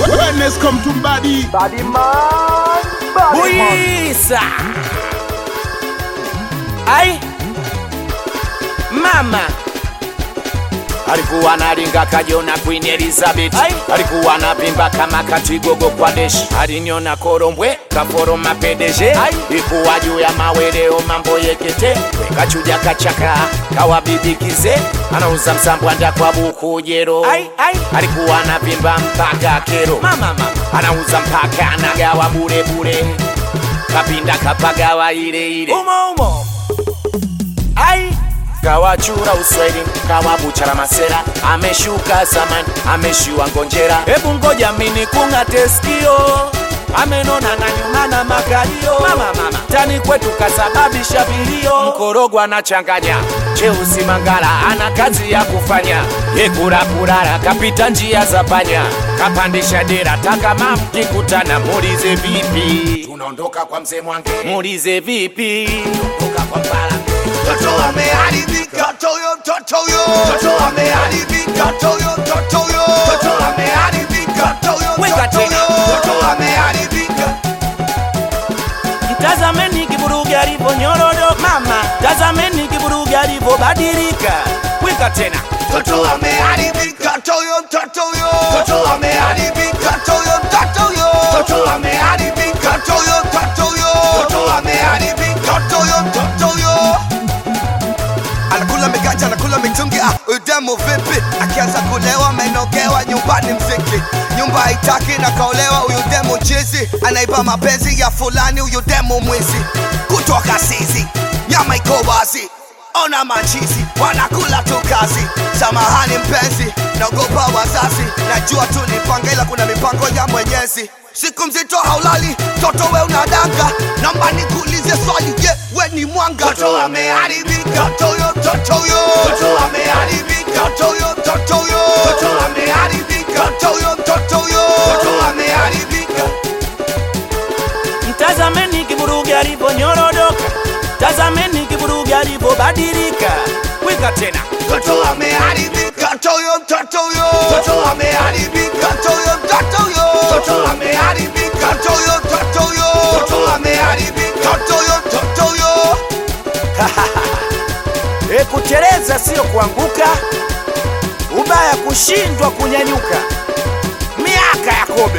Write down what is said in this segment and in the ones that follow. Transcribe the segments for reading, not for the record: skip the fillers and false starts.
Wellness come to body. Body man, body man. Buisa. Ai mama alikuwa analinga kajiona Queen Elizabeth. Alikuwa anapimba kama katigogo kwa deshi. Aliniona korombwe kaforo mapedeje. Ikuwa juu ya maweleo mambo yekete. Kachuja kachaka kawa bibikize. Anauza msambwanda kwa buku jero. Alikuwa anapimba mpaka kero. Anauza mpaka anagawa bure bure. Kapinda kapagawa ile ile. Umo ai kawachura uswahili kawabuchara masera. Ameshuka zamani ameshiwa ngonjera. Hebu ngoja mini kung'ate sikio. Amenona na nyuma na makalio. Mama tani kwetu kasababisha vilio. Mkorogwa anachanganya Cheusi Mangala ana kazi ya kufanya. Yekura kurara kapita njia za panya. Kapandisha dera taka mkikutana. Muulize vipi tunaondoka kwa mzee Mwange. Muulize vipi tunaondoka kwa Mbala. Toto ameharibika, toto yo. Toto ameharibika, toto yo. Toto ameharibika, toto yo. Toto ameharibika. Tazameni kiburugi alivyonyorodo mama. Tazameni kiburugi alivyobadilika. Weka tena. Toto ameharibika, toto yo. Toto ameharibika, toto yo. Toto ameharibika, toto yo. Toto ameharibika, toto yo. Anakula migaja, anakula mitungi, udemo vipi? Akianza kulewa amenogewa nyumbani mziki. Nyumba haitaki na kaolewa huyu demo chizi. Anaiba mapenzi ya fulani huyu demo mwizi. Kutoka Sizi, nyama iko wazi. Ona machizi, wanakula tu kazi. Samahani mpenzi, naogopa wazazi. Najua tu nipanga ila kuna mipango ya Mwenyezi. Siku mzito haulali, toto we unadanga. Naomba nikuulize swali, je, we ni mwanga? Toto ameharibika, toto yo. Toto ameharibika, toto yo. Toto ameharibika, toto yo. Toto ameharibika. Tazameni kiburugi alivyonyorodoka. Tazameni kiburugi alivyobadilika. Weka tena. Toto ameharibika, toto yo. Toto ameharibika, toto yo. Toto ameharibika, toto yo. Toto ameharibika, toto yo. Kuteleza sio kuanguka. Ubaya kushindwa kunyanyuka. Miaka ya Kobe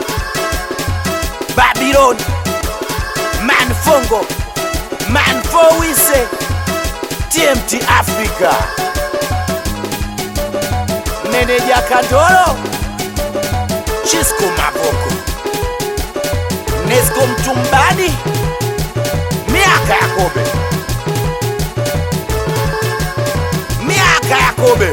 Babylon Manfongo Manfowise TMT Africa Meneja Kandoro Chisco Maboko Nesco Mtumbadi. Miaka ya Kobe. Kobe.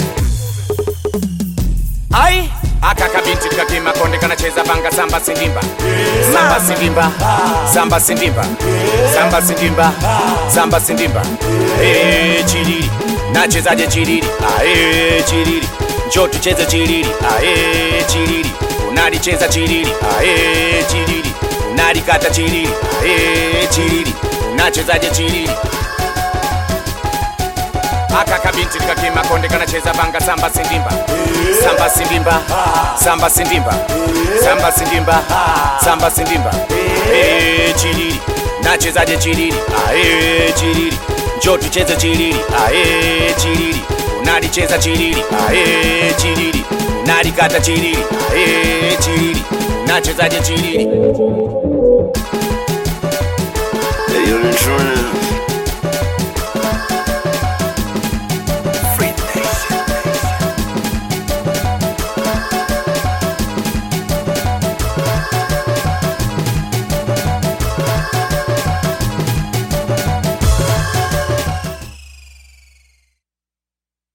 Ai akakabinti kakima konde kanacheza banga samba sindimba. Samba sindimba. Samba sindimba. Samba sindimba. Samba sindimba. Chiriri. Nachezaje chiriri? Chiriri. Njoo tucheze chiriri. Chiriri. Unalicheza chiriri. Chiriri. Unalikata chiriri. Chiriri. Unachezaje chiriri? Akakabinti kakima konde kanacheza banga samba sindimba. Samba sindimba. Samba sindimba. Samba sindimba. Samba sindimba. Chiriri. Nachezaje chiriri? Chiriri. Njoo tucheze chiriri. Chiriri. Unalicheza chiriri. Chiriri. Unalikata chiriri. Chiriri. Unachezaje chiriri? Hey, you're in